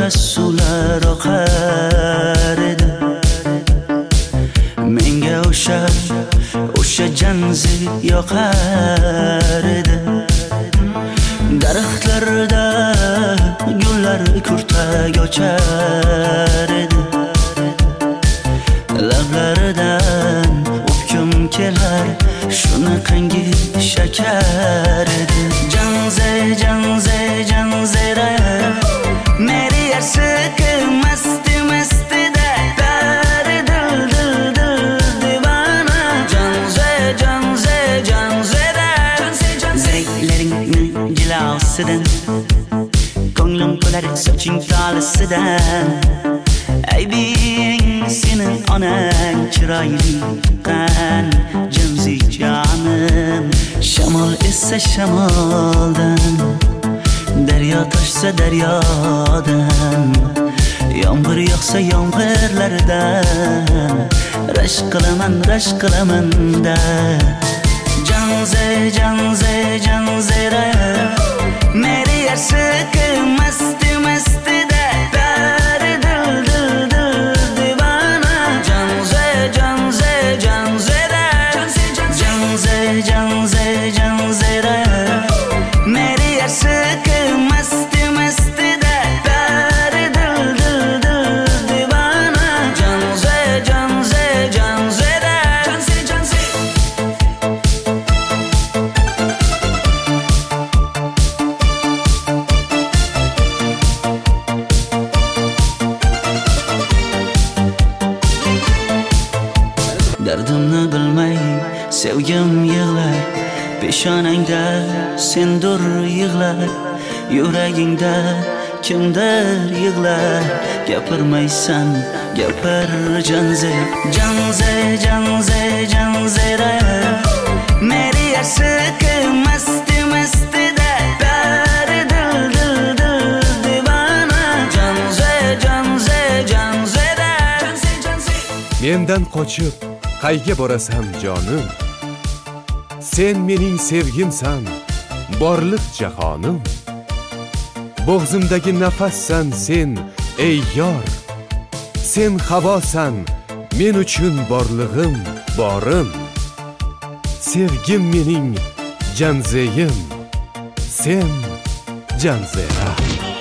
nafas suvlar oqar edi. Menga o'sha janzi yoqar edi. Daraxtlarda gullar kurtak ochar edi. Lablaridan o'pkim kelar, shunaqangi shakar edi. Janzera meri yarsiq masti da dari dil divana. Janzera zeylaringni jilosidan, ko'nglim qolar soching tolisidan. Aybing senin onang chiroyli qan janzi jonim. Shamol essa shamoldan, daryo toshsa daryodan, yomg'ir yog'sa yomg'irlardan rashk qilaman da. Janzera meri yarsiq masti da dari dil divana. Janzera meri yarsiq masti da dari dil divana. Janzera dardimni bilmay sevgim yig'lar, peshonangda sendur yig'lar, yuragingda kimdir yig'lar. Gapirmaysan gapir janzera meri yarsiq masti da dari dil divana. Janzera mendan qochib qayga borasan jonim? Sen mening sevgimsan, borliq jahonim. Bo'g'zimdagi nafassan sen ey yor. Sen havosan, men uchun borlig'im, borim. Sevgim mening janzeyim, sen janzera.